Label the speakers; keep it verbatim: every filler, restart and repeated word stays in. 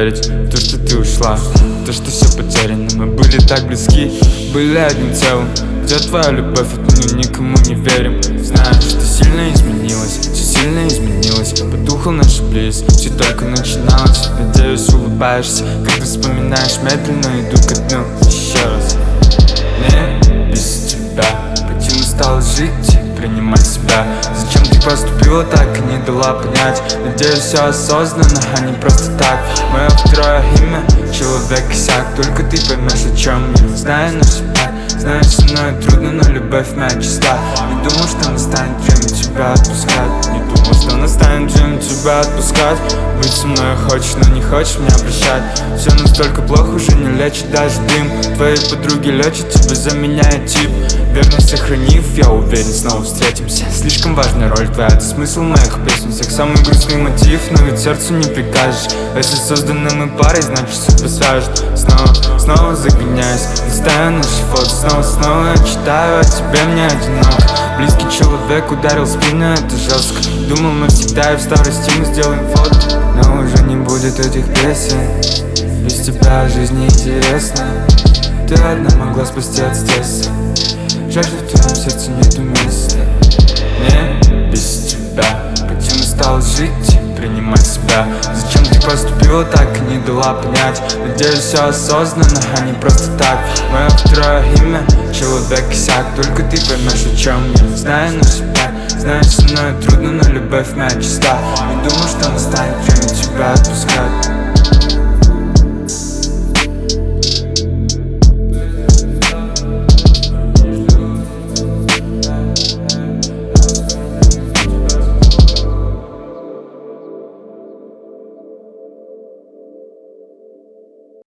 Speaker 1: верить в то, что ты ушла, в то, что все потеряно. Мы были так близки, были одним целым. Где твоя любовь, от нее никому не верим. Знаю, что сильно изменилось, все сильно изменилось. Потухла наша близость, все только начиналось. Надеюсь, улыбаешься, когда вспоминаешь. Медленно иду ко дну еще раз. Не без тебя противно стало жить и принимать себя. Зачем ты поступила так и не дала понять? Надеюсь, все осознанно, а не просто так. Мое второе имя — человек-косяк. Только ты поймешь, о чем я. Знаю на себя, знаю, со мной трудно, но любовь моя чиста. Не думал, что настанет время тебя отпускать. Не думал, что настанет время тебя отпускать. Быть со мной хочешь, но не хочешь меня прощать. Все настолько плохо, уже не лечит даже дым. Твои подруги лечат, тебя заменяет тип. Верно сохранив, я уверен, снова встретимся. Слишком важная роль твоя, это смысл моих песен. Всех самый грустный мотив, но ведь сердцу не прикажешь. Если созданы мы парой, значит судьба свяжет. Снова, снова загоняюсь, листаю наши фото. Снова, снова я читаю о тебе, мне одиноко. Близкий человек ударил в спину, это жестко. Думал, мы всегда и в старости мы сделаем фото. Но уже не будет этих песен. Без тебя жизнь неинтересна. Ты одна могла спасти от стресса. Жаль, что в твоем сердце нету места. Не без тебя противно стало жить и принимать себя. Зачем ты поступила так и не дала понять? Надеюсь, все осознанно, а не просто так. Мое второе имя — человек-косяк. Только ты поймешь, о чем я. Знаю на себя, знаю, со мной трудно, но любовь моя чиста. Не думал, что настанет время тебя отпускать.